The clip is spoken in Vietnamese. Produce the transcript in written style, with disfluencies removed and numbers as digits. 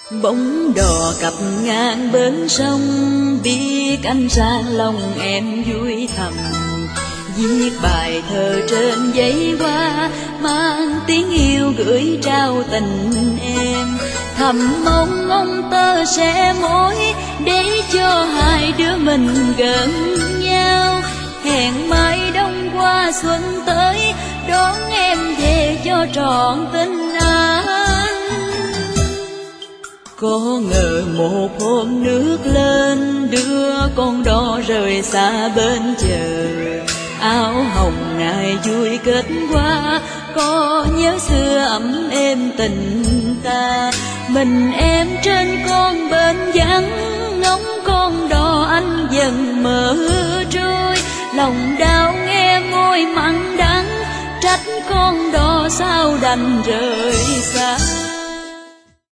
Bóng đò cập ngang bến sông, biết anh sang lòng em vui thầm. Viết bài thơ trên giấy hoa, mang tiếng yêu gửi trao tình em. Thầm mong ông tơ sẽ mối, để cho hai đứa mình gần nhau. Hẹn mai đông qua xuân tới, đón em về cho trọn tình anh. Có ngờ một hôm nước lên, đưa con đò rời xa bên chờ. Áo hồng ngày vui kết hoa, có nhớ xưa ấm êm tình ta. Mình em trên con bến vắng, ngóng con đò anh dần mở trôi. Lòng đau nghe môi mặn đắng, trách con đò sao đành rời xa.